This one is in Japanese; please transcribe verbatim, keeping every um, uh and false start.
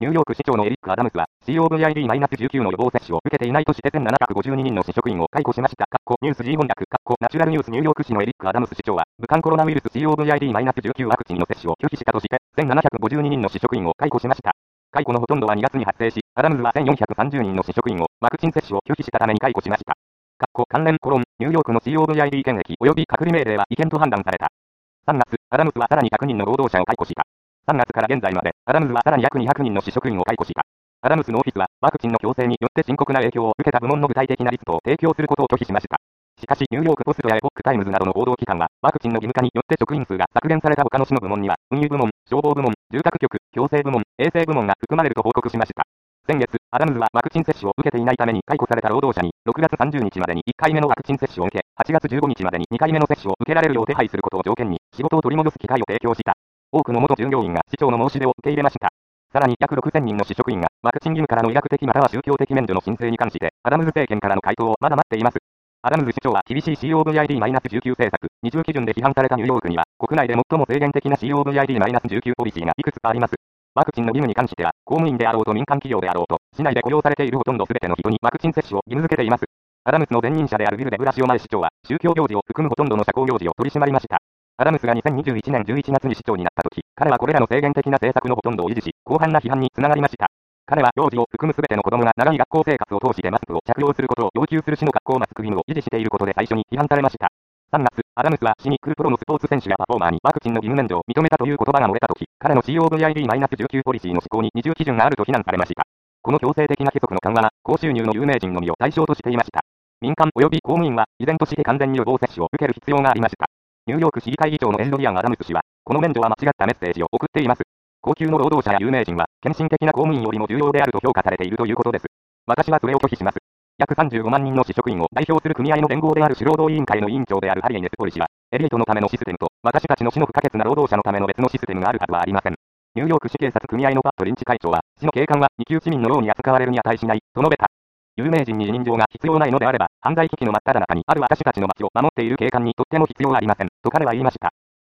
ニューヨーク市長のエリック・アダムスは コビド じゅうきゅう の予防接種を受けていないとしてせんななひゃくごじゅうににんの市職員を解雇しました。ニュース G 翻訳、ナチュラルニュースニューヨーク市のエリック・アダムス市長は、武漢コロナウイルス コビド じゅうきゅう ワクチンの接種を拒否したとして、せんななひゃくごじゅうににんの市職員を解雇しました。解雇のほとんどはにがつに発生し、アダムズはせんよんひゃくさんじゅうにんの市職員をワクチン接種を拒否したために解雇しました。関連コロン、ニューヨークの コビド 検疫及び隔離命令は違憲と判断された。さんがつ、アダムスはさらにひゃくにんの労働者を解雇した。さんがつから現在まで、アダムズはさらに約にひゃくにんの市職員を解雇した。アダムスのオフィスは、ワクチンの強制によって深刻な影響を受けた部門の具体的なリストを提供することを拒否しました。しかし、ニューヨークポストやエポックタイムズなどの報道機関は、ワクチンの義務化によって職員数が削減された他の市の部門には、運輸部門、消防部門、住宅局、行政部門、衛生部門が含まれると報告しました。先月、アダムズはワクチン接種を受けていないために解雇された労働者に、ろくがつさんじゅうにちまでにいっかいめのワクチン接種を受け、はちがつじゅうごにちまでににかいめの接種を受けられるよう手配することを条件に、仕事を取り戻す機会を提供した。多くの元従業員が市長の申し出を受け入れました。さらに約ろくせんにんの市職員が、ワクチン義務からの医学的または宗教的免除の申請に関して、アダムズ政権からの回答をまだ待っています。アダムズ市長は厳しい コビド じゅうきゅう 政策、二重基準で批判されたニューヨークには、国内で最も制限的な コビド じゅうきゅう ポリシーがいくつかあります。ワクチンの義務に関しては、公務員であろうと民間企業であろうと、市内で雇用されているほとんど全ての人にワクチン接種を義務付けています。アダムスの前任者であるビル・デ・ブラシオ前市長は、宗教行事を含むほとんどの社交行事を取り締まりました。アダムスがにせんにじゅういちねんじゅういちがつに市長になった時、彼はこれらの制限的な政策のほとんどを維持し、広範な批判につながりました。彼は幼児を含む全ての子供が長い学校生活を通してマスクを着用することを要求する市の学校マスク義務を維持していることで最初に批判されました。さんがつ、アダムスは市に来るプロのスポーツ選手やパフォーマーにワクチンの義務免除を認めたという言葉が漏れた時、彼の コビド じゅうきゅう ポリシーの施行に二重基準があると非難されました。この強制的な規則の緩和は、高収入の有名人のみを対象としていました。民間及び公務員は、依然として完全に予防接種を受ける必要がありました。ニューヨーク市議会議長のエンドリアン・アダムス氏は、この免除は間違ったメッセージを送っています。高級の労働者や有名人は、献身的な公務員よりも重要であると評価されているということです。私はそれを拒否します。約さんじゅうごまんにんの市職員を代表する組合の連合である主労働委員会の委員長であるハリエネスポリ氏は、エリートのためのシステムと、私たちの市の不可欠な労働者のための別のシステムがあるはずはありません。ニューヨーク市警察組合のパット・リンチ会長は、市の警官は二級市民のように扱われるに値しない、と述べた。有名人に辞任状が必要ないのであれば、犯罪危機の真っ只中にある私たちの街を守っている警官にとっても必要ありません、と彼は言いました。